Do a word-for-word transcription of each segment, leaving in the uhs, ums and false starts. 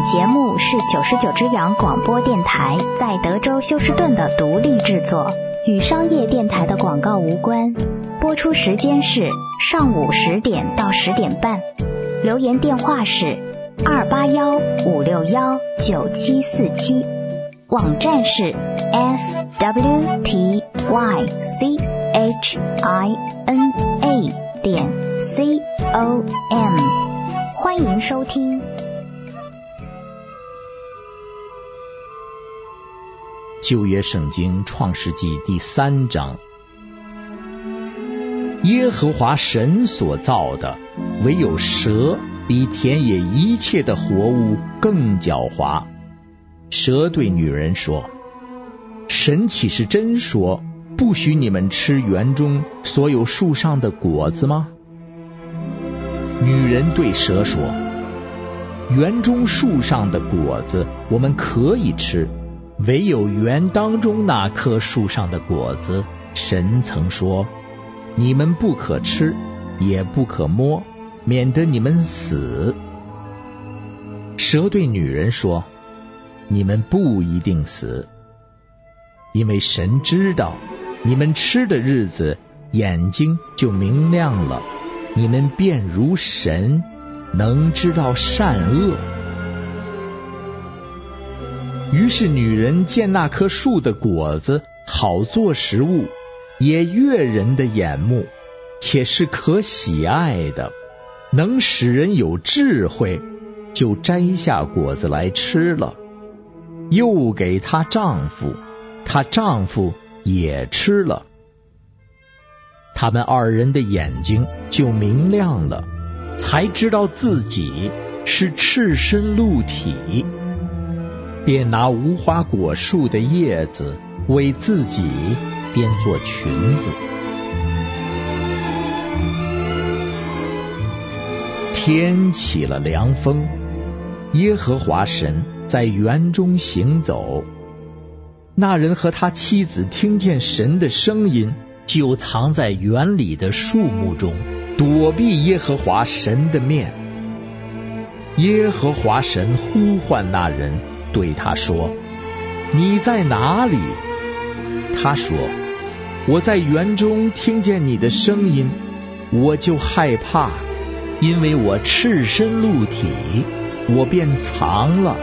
节目是九十九只羊广播电台在德州休斯顿的独立制作，与商业电台的广告无关。播出时间是上午十点到十点半。留言电话是二八幺五六幺九七四七，网站是 s w t y c h i n a 点 c o m， 欢迎收听。 旧约圣经创世纪第三章，耶和华神所造的，唯有蛇比田野一切的活物更狡猾。蛇对女人说：神岂是真说，不许你们吃园中所有树上的果子吗？女人对蛇说：园中树上的果子我们可以吃，唯有园当中那棵树上的果子，神曾说，你们不可吃，也不可摸，免得你们死。蛇对女人说：你们不一定死，因为神知道你们吃的日子，眼睛就明亮了，你们便如神，能知道善恶。于是女人见那棵树的果子好做食物，也悦人的眼目，且是可喜爱的，能使人有智慧，就摘下果子来吃了，又给她丈夫，她丈夫也吃了。他们二人的眼睛就明亮了，才知道自己是赤身露体，便拿无花果树的叶子为自己编做裙子。天起了凉风，耶和华神在园中行走。那人和他妻子听见神的声音，就藏在园里的树木中，躲避耶和华神的面。耶和华神呼唤那人，对他说：你在哪里？他说：我在园中听见你的声音，我就害怕，因为我赤身露体，我便藏了。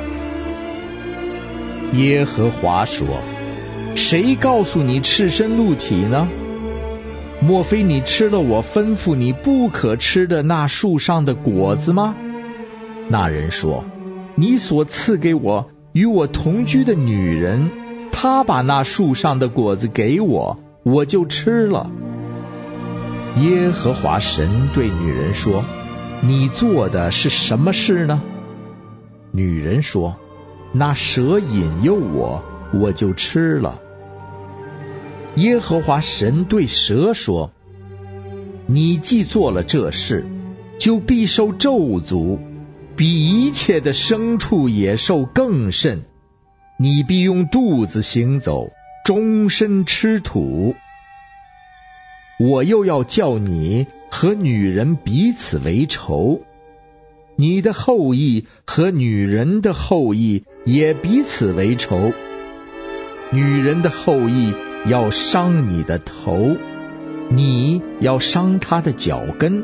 耶和华说：谁告诉你赤身露体呢？莫非你吃了我吩咐你不可吃的那树上的果子吗？那人说：你所赐给我与我同居的女人，她把那树上的果子给我，我就吃了。耶和华神对女人说：你做的是什么事呢？女人说：那蛇引诱我，我就吃了。耶和华神对蛇说：你既做了这事，就必受咒诅，比一切的牲畜野兽更甚。你必用肚子行走，终身吃土。我又要叫你和女人彼此为仇，你的后裔和女人的后裔也彼此为仇。女人的后裔要伤你的头，你要伤她的脚跟。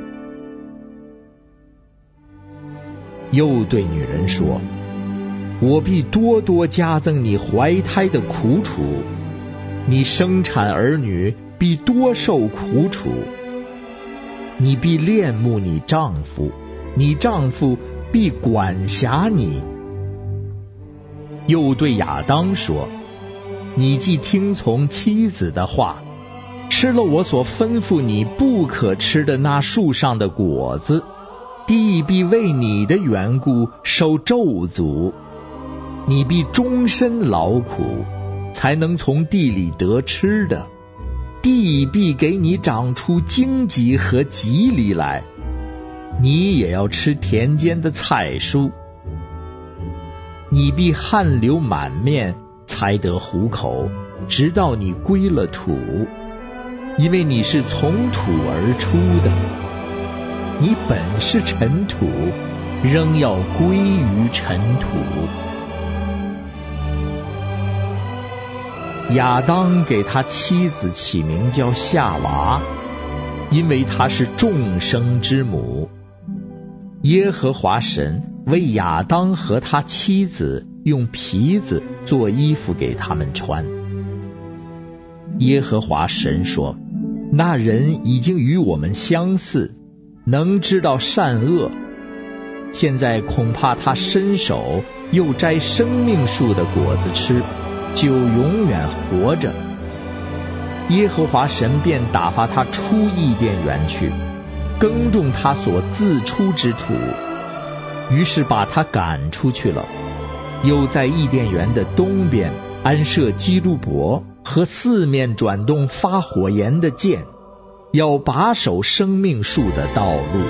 又对女人说：我必多多加增你怀胎的苦楚，你生产儿女必多受苦楚。你必恋慕你丈夫，你丈夫必管辖你。又对亚当说：你既听从妻子的话，吃了我所吩咐你不可吃的那树上的果子，地必为你的缘故受咒诅，你必终身劳苦，才能从地里得吃的，地必给你长出荆棘和棘藜来，你也要吃田间的菜蔬。你必汗流满面，才得糊口，直到你归了土，因为你是从土而出的，你本是尘土， 仍要归于尘土。亚当给他妻子起名叫夏娃，因为她是众生之母。耶和华神为亚当和他妻子用皮子做衣服给他们穿。耶和华神说，那人已经与我们相似，能知道善恶，现在恐怕他伸手又摘生命树的果子吃，就永远活着。耶和华神便打发他出伊甸园去，耕种他所自出之土，于是把他赶出去了。又在伊甸园的东边安设基路伯和四面转动发火焰的剑，要把守生命树的道路。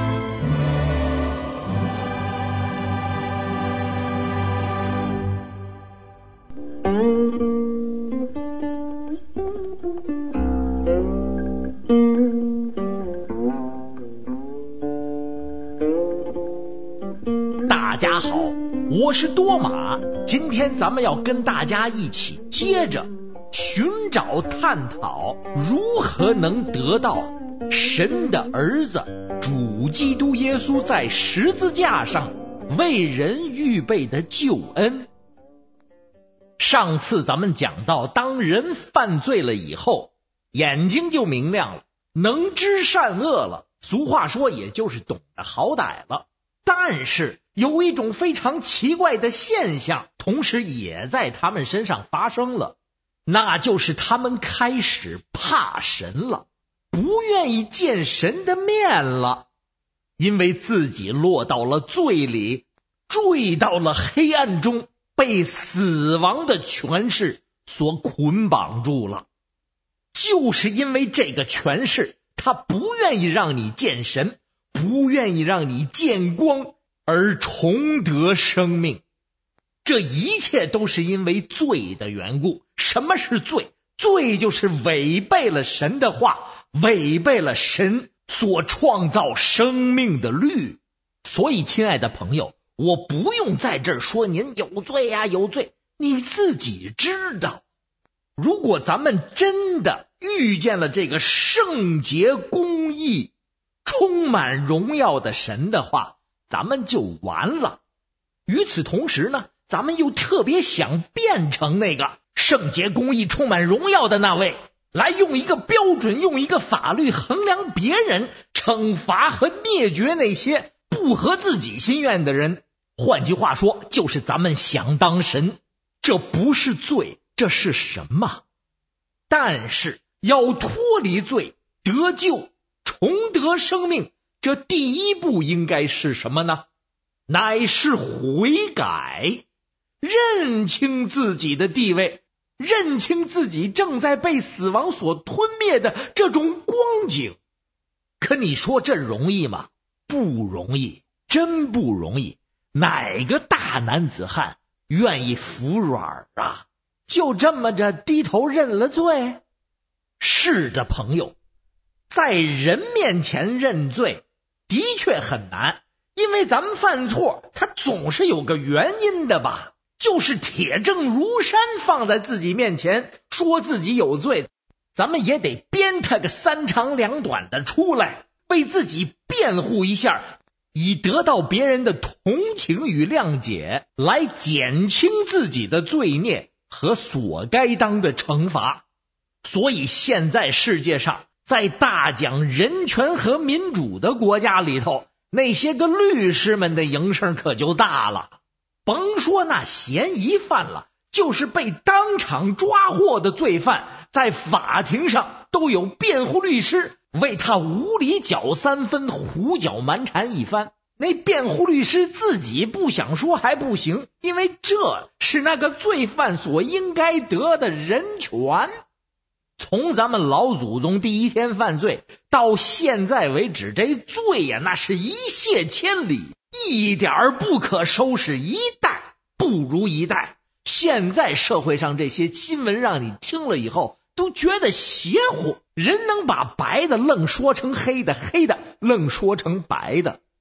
大家好，我是多马，今天咱们要跟大家一起接着寻找探讨如何能得到神的儿子主基督耶稣在十字架上为人预备的救恩。上次咱们讲到，当人犯罪了以后，眼睛就明亮了，能知善恶了，俗话说也就是懂得好歹了。但是有一种非常奇怪的现象，同时也在他们身上发生了，那就是他们开始怕神了，不愿意见神的面了，因为自己落到了罪里，坠到了黑暗中，被死亡的权势所捆绑住了。就是因为这个权势，他不愿意让你见神，不愿意让你见光而重得生命。这一切都是因为罪的缘故。什么是罪？罪就是违背了神的话，违背了神所创造生命的律。所以亲爱的朋友，我不用在这儿说您有罪呀、啊、有罪，你自己知道。如果咱们真的遇见了这个圣洁公义充满荣耀的神的话，咱们就完了。与此同时呢，咱们又特别想变成那个圣洁公义充满荣耀的那位，来用一个标准，用一个法律衡量别人，惩罚和灭绝那些不合自己心愿的人。换句话说，就是咱们想当神。这不是罪，这是什么？但是要脱离罪，得救，重得生命，这第一步应该是什么呢？乃是悔改，认清自己的地位，认清自己正在被死亡所吞灭的这种光景。可你说这容易吗？不容易，真不容易。哪个大男子汉愿意服软啊？就这么着低头认了罪？是的，朋友，在人面前认罪的确很难，因为咱们犯错他总是有个原因的吧，就是铁证如山放在自己面前，说自己有罪，咱们也得编他个三长两短的出来，为自己辩护一下，以得到别人的同情与谅解，来减轻自己的罪孽和所该当的惩罚。所以现在世界上，在大讲人权和民主的国家里头，那些个律师们的营生可就大了。甭说那嫌疑犯了，就是被当场抓获的罪犯，在法庭上都有辩护律师为他无理搅三分，胡搅蛮缠一番。那辩护律师自己不想说还不行，因为这是那个罪犯所应该得的人权。从咱们老祖宗第一天犯罪到现在为止，这罪呀，那是一泻千里，一点不可收拾，一代不如一代。现在社会上这些新闻让你听了以后都觉得邪乎，人能把白的愣说成黑的，黑的愣说成白的。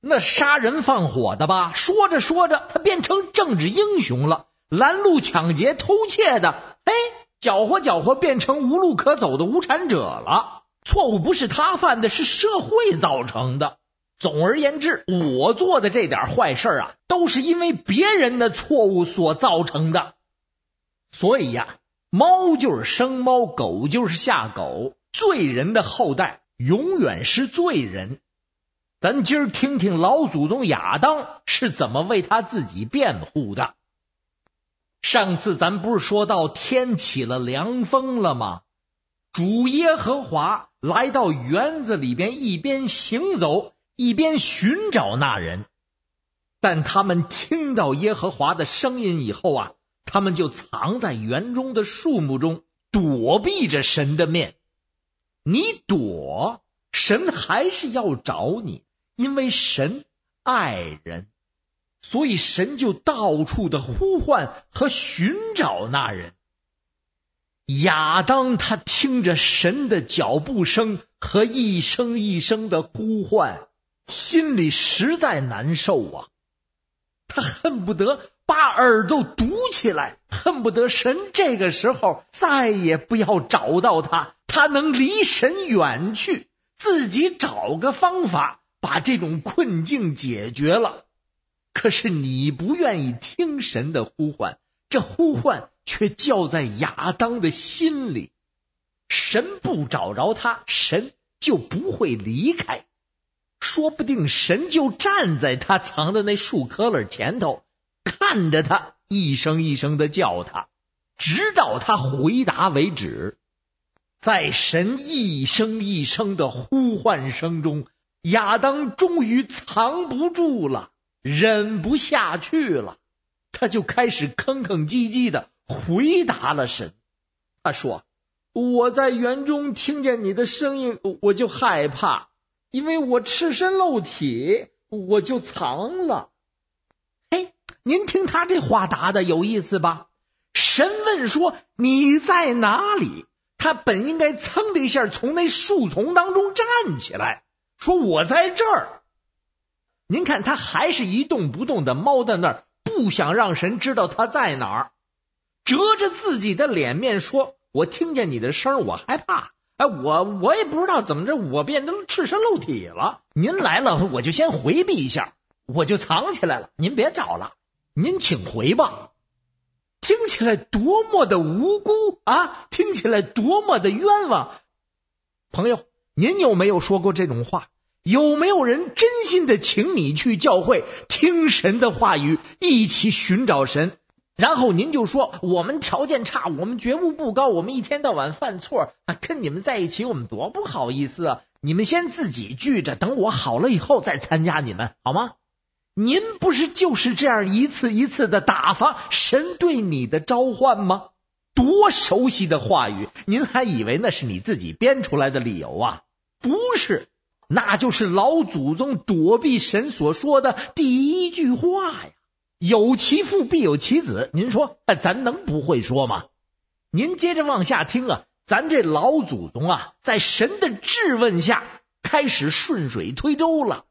那杀人放火的吧，说着说着他变成政治英雄了，拦路抢劫偷窃的，哎，搅和搅和变成无路可走的无产者了。错误不是他犯的，是社会造成的。总而言之，我做的这点坏事啊，都是因为别人的错误所造成的。所以呀，猫就是生猫，狗就是下狗，罪人的后代永远是罪人。咱今儿听听老祖宗亚当是怎么为他自己辩护的。上次咱不是说到天起了凉风了吗？主耶和华来到园子里边，一边行走一边寻找那人。但他们听到耶和华的声音以后啊，他们就藏在园中的树木中，躲避着神的面。你躲，神还是要找你，因为神爱人，所以神就到处的呼唤和寻找那人。亚当他听着神的脚步声和一声一声的呼唤，心里实在难受啊。他恨不得把耳朵堵起来，恨不得神这个时候再也不要找到他，他能离神远去，自己找个方法把这种困境解决了。可是你不愿意听神的呼唤，这呼唤却叫在亚当的心里。神不找着他，神就不会离开，说不定神就站在他藏的那树棵篓前头，看着他一声一声的叫他，直到他回答为止。在神一声一声的呼唤声中，亚当终于藏不住了，忍不下去了，他就开始吭吭唧唧的回答了神。他说，我在园中听见你的声音，我就害怕，因为我赤身露体，我就藏了。嘿，您听他这话答的有意思吧？神问说你在哪里，他本应该噌的一下从那树丛当中站起来，说我在这儿。您看他还是一动不动的猫在那儿，不想让神知道他在哪儿，遮着自己的脸面说，我听见你的声我害怕，哎，我我也不知道怎么着，我变成赤身露体了，您来了我就先回避一下，我就藏起来了，您别找了，您请回吧。听起来多么的无辜啊，听起来多么的冤枉。朋友，您有没有说过这种话？有没有人真心的请你去教会听神的话语，一起寻找神？然后您就说我们条件差，我们觉悟不高，我们一天到晚犯错啊，跟你们在一起我们多不好意思啊！你们先自己聚着，等我好了以后再参加你们，好吗？您不是就是这样一次一次的打发神对你的召唤吗？多熟悉的话语，您还以为那是你自己编出来的理由啊？不是，那就是老祖宗躲避神所说的第一句话呀。有其父必有其子，您说咱能不会说吗？您接着往下听啊，咱这老祖宗啊，在神的质问下开始顺水推舟了。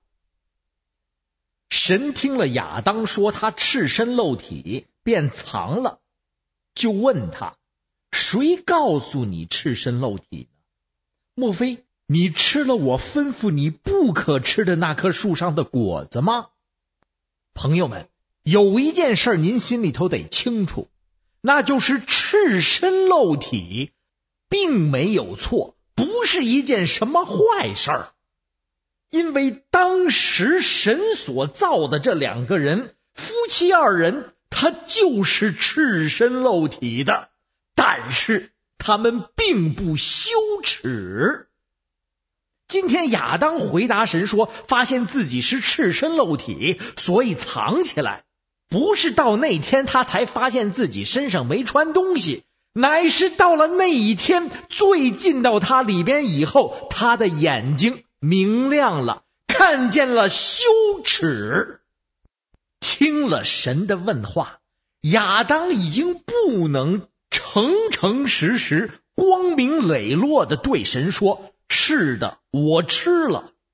神听了亚当说他赤身露体，便藏了，就问他，谁告诉你赤身露体呢？莫非你吃了我吩咐你不可吃的那棵树上的果子吗？朋友们，有一件事您心里头得清楚，那就是赤身露体并没有错，不是一件什么坏事儿。因为当时神所造的这两个人，夫妻二人，他就是赤身露体的，但是他们并不羞耻。今天亚当回答神说，发现自己是赤身露体，所以藏起来，不是到那天他才发现自己身上没穿东西，乃是到了那一天最近到他里边以后，他的眼睛明亮了，看见了羞耻。听了神的问话，亚当已经不能诚诚实实光明磊落地对神说，是的，我吃了。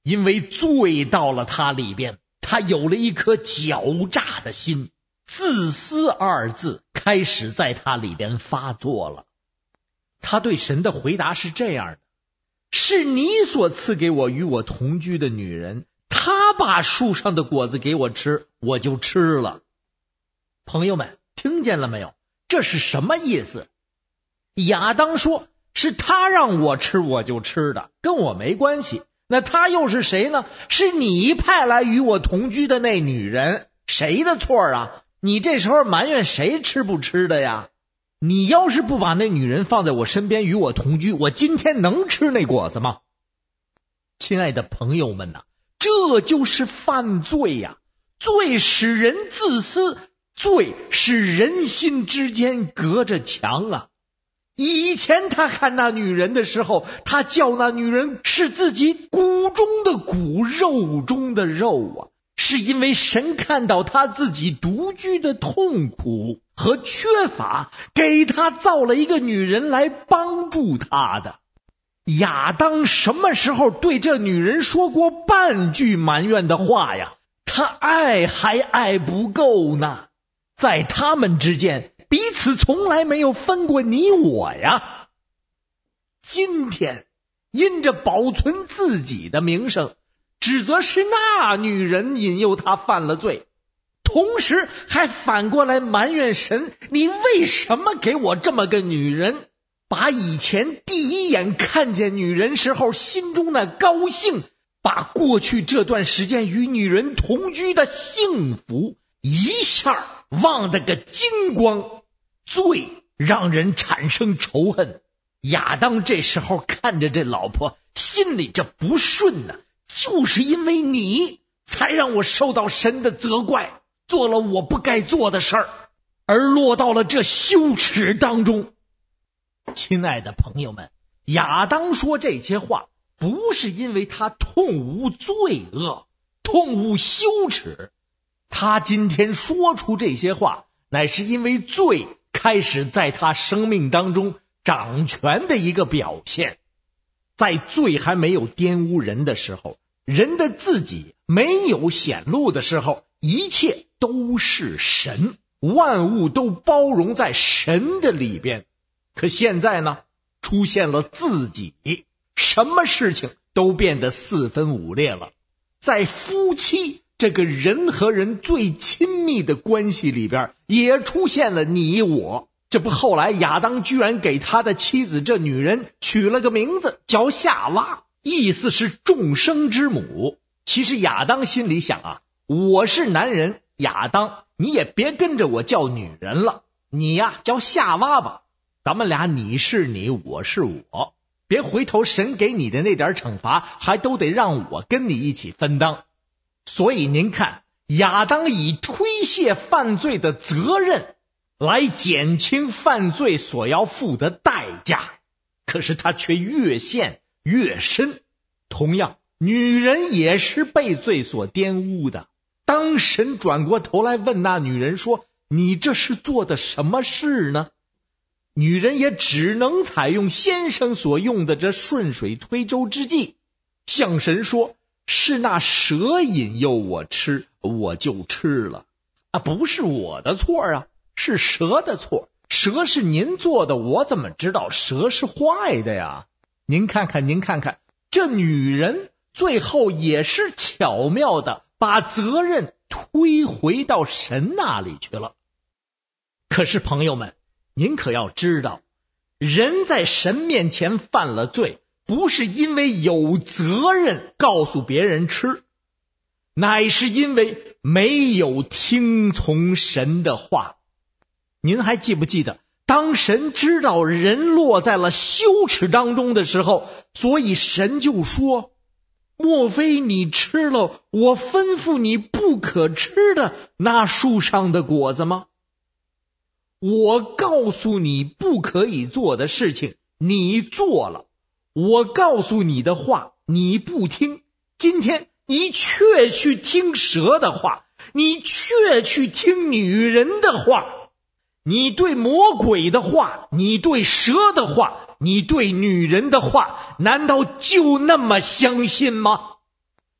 因为罪到了他里边，他有了一颗狡诈的心，自私二字开始在他里边发作了。他对神的回答是这样的：是你所赐给我与我同居的女人，她把树上的果子给我吃，我就吃了。朋友们，听见了没有？这是什么意思？亚当说是他让我吃我就吃的，跟我没关系。那他又是谁呢？是你派来与我同居的那女人，谁的错啊？你这时候埋怨谁吃不吃的呀？你要是不把那女人放在我身边与我同居，我今天能吃那果子吗？亲爱的朋友们呐、啊，这就是犯罪呀！罪使人自私，罪使人心之间隔着墙啊！以前他看那女人的时候，他叫那女人是自己骨中的骨，肉中的肉啊，是因为神看到他自己独居的痛苦和缺乏，给他造了一个女人来帮助他的。亚当什么时候对这女人说过半句埋怨的话呀？他爱还爱不够呢，在他们之间彼此从来没有分过你我呀。今天因着保存自己的名声，指责是那女人引诱他犯了罪，同时还反过来埋怨神，你为什么给我这么个女人？把以前第一眼看见女人时候心中的高兴，把过去这段时间与女人同居的幸福一下忘得个精光。罪让人产生仇恨，亚当这时候看着这老婆，心里这不顺呢，就是因为你才让我受到神的责怪，做了我不该做的事儿，而落到了这羞耻当中。亲爱的朋友们，亚当说这些话不是因为他痛恶罪恶，痛恶羞耻，他今天说出这些话，乃是因为罪开始在他生命当中掌权的一个表现。在罪还没有玷污人的时候，人的自己没有显露的时候，一切都是神，万物都包容在神的里边。可现在呢，出现了自己，什么事情都变得四分五裂了。在夫妻这个人和人最亲密的关系里边，也出现了你我。这不后来亚当居然给他的妻子这女人取了个名字叫夏娃，意思是众生之母。其实亚当心里想啊，我是男人，亚当你也别跟着我叫女人了，你呀叫夏娃吧，咱们俩你是你我是我，别回头神给你的那点惩罚还都得让我跟你一起分当。所以您看，亚当以推卸犯罪的责任来减轻犯罪所要付的代价，可是他却越陷越深。同样，女人也是被罪所玷污的。当神转过头来问那女人说，你这是做的什么事呢？女人也只能采用先生所用的这顺水推舟之计，向神说，是那蛇引诱我吃，我就吃了啊，不是我的错啊，是蛇的错。蛇是您做的，我怎么知道蛇是坏的呀？您看看您看看，这女人最后也是巧妙的把责任推回到神那里去了。可是朋友们，您可要知道，人在神面前犯了罪，不是因为有责任告诉别人吃，乃是因为没有听从神的话。您还记不记得，当神知道人落在了羞耻当中的时候，所以神就说，莫非你吃了我吩咐你不可吃的那树上的果子吗？我告诉你不可以做的事情你做了，我告诉你的话你不听，今天你却去听蛇的话，你却去听女人的话，你对魔鬼的话，你对蛇的话，你对女人的话，难道就那么相信吗？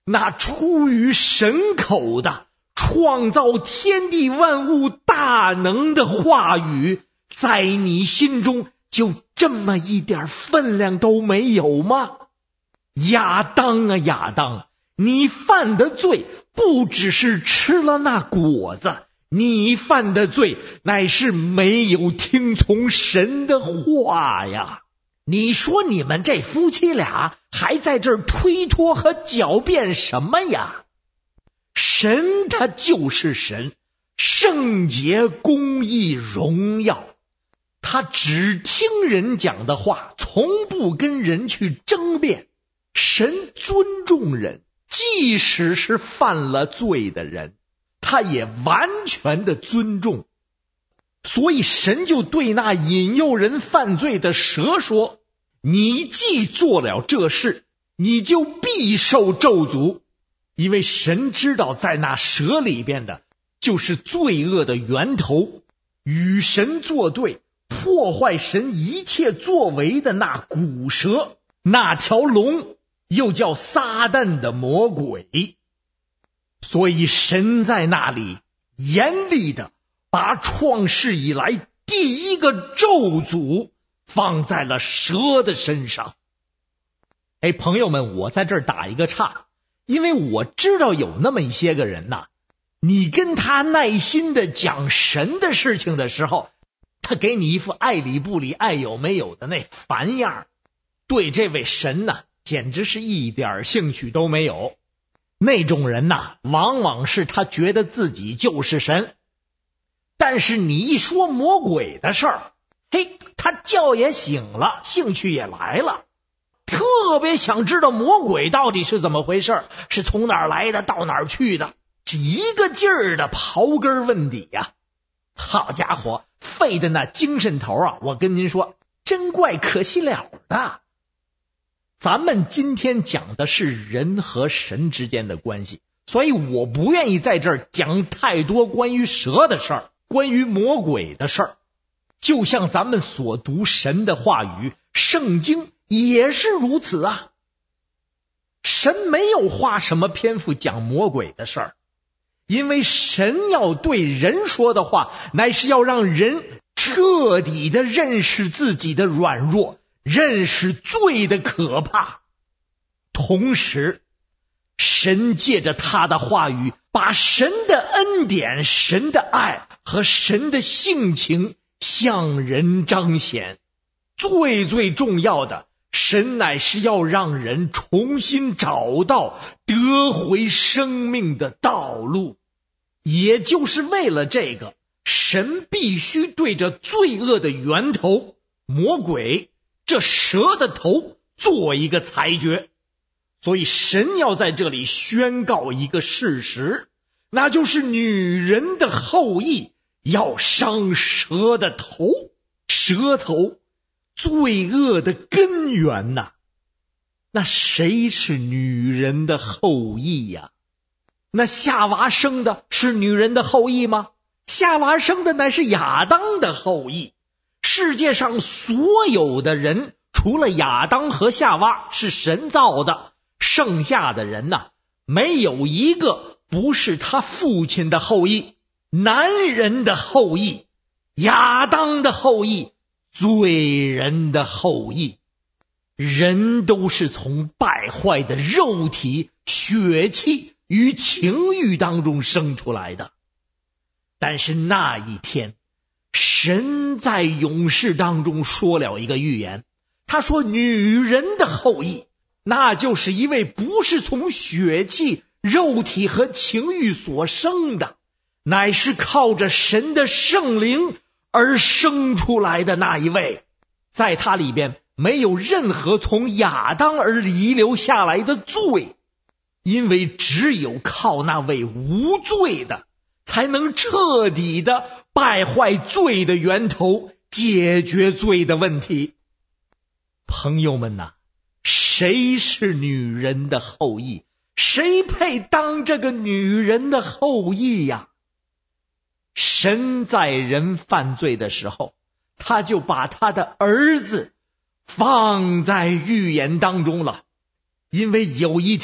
那出于神口的创造天地万物大能的话语，在你心中就这么一点分量都没有吗？亚当啊亚当，你犯的罪不只是吃了那果子，你犯的罪乃是没有听从神的话呀！你说你们这夫妻俩还在这儿推脱和狡辩什么呀？神他就是神，圣洁、公义、荣耀，他只听人讲的话，从不跟人去争辩。神尊重人，即使是犯了罪的人，他也完全的尊重。所以神就对那引诱人犯罪的蛇说，你既做了这事，你就必受咒诅。因为神知道在那蛇里边的就是罪恶的源头，与神作对，破坏神一切作为的那古蛇，那条龙又叫撒旦的魔鬼。所以神在那里严厉的把创世以来第一个咒诅放在了蛇的身上。哎，朋友们，我在这儿打一个岔，因为我知道有那么一些个人呐，你跟他耐心的讲神的事情的时候，他给你一副爱理不理、爱有没有的那烦样，对这位神呐，简直是一点兴趣都没有。那种人呐，往往是他觉得自己就是神，但是你一说魔鬼的事儿，嘿，他觉也醒了，兴趣也来了，特别想知道魔鬼到底是怎么回事，是从哪儿来的，到哪儿去的，是一个劲儿的刨根问底呀、啊。好家伙，费的那精神头啊，我跟您说，真怪可惜了的。咱们今天讲的是人和神之间的关系，所以我不愿意在这儿讲太多关于蛇的事儿，关于魔鬼的事儿。就像咱们所读神的话语，圣经也是如此啊。神没有花什么篇幅讲魔鬼的事儿，因为神要对人说的话，乃是要让人彻底的认识自己的软弱，认识罪的可怕。同时，神借着他的话语，把神的恩典、神的爱和神的性情向人彰显。最最重要的，神乃是要让人重新找到得回生命的道路。也就是为了这个，神必须对着罪恶的源头魔鬼这蛇的头做一个裁决。所以神要在这里宣告一个事实，那就是女人的后裔要伤蛇的头。蛇头，罪恶的根源呐、啊。那谁是女人的后裔呀、啊？那夏娃生的是女人的后裔吗？夏娃生的乃是亚当的后裔。世界上所有的人，除了亚当和夏娃是神造的，剩下的人呐、啊，没有一个不是他父亲的后裔，男人的后裔，亚当的后裔，罪人的后裔。人都是从败坏的肉体、血气与情欲当中生出来的。但是那一天，神在勇士当中说了一个预言，他说女人的后裔，那就是一位不是从血气、肉体和情欲所生的，乃是靠着神的圣灵而生出来的那一位。在他里边没有任何从亚当而遗留下来的罪，因为只有靠那位无罪的，才能彻底的败坏罪的源头，解决罪的问题。朋友们呐、啊，谁是女人的后裔？谁配当这个女人的后裔呀？神在人犯罪的时候，他就把他的儿子放在预言当中了。因为有一天，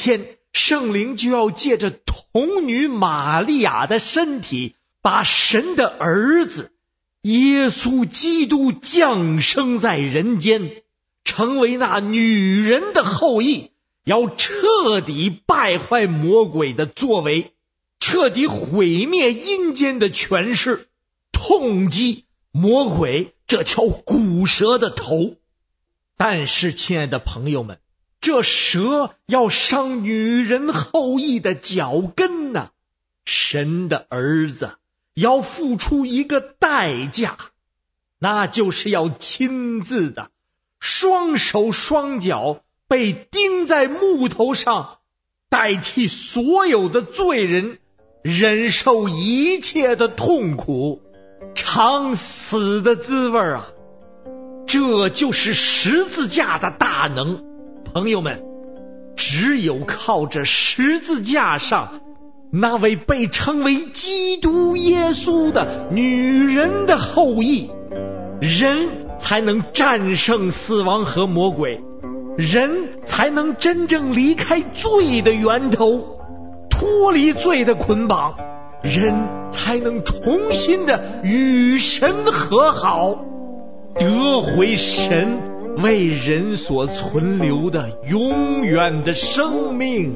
圣灵就要借着童女玛利亚的身体，把神的儿子耶稣基督降生在人间，成为那女人的后裔，要彻底败坏魔鬼的作为，彻底毁灭阴间的权势，痛击魔鬼这条古蛇的头。但是亲爱的朋友们，这蛇要伤女人后裔的脚跟呢，神的儿子要付出一个代价，那就是要亲自的双手双脚被钉在木头上，代替所有的罪人忍受一切的痛苦，尝死的滋味啊！这就是十字架的大能。朋友们，只有靠着十字架上那位被称为基督耶稣的女人的后裔，人才能战胜死亡和魔鬼，人才能真正离开罪的源头，脱离罪的捆绑，人才能重新的与神和好，得回神为人所存留的永远的生命。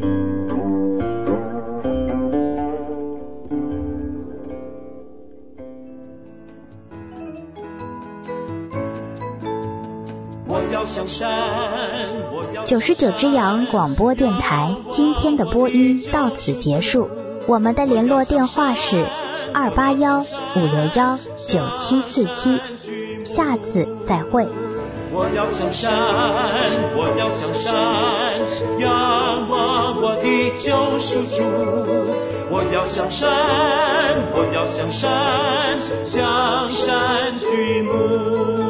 九十九只羊广播电台今天的播音到此结束，我们的联络电话是二八幺五六幺九七四七，下次再会。 我要向山，我要向山，仰望我的救赎主。我要向山，我要向山，向山举目。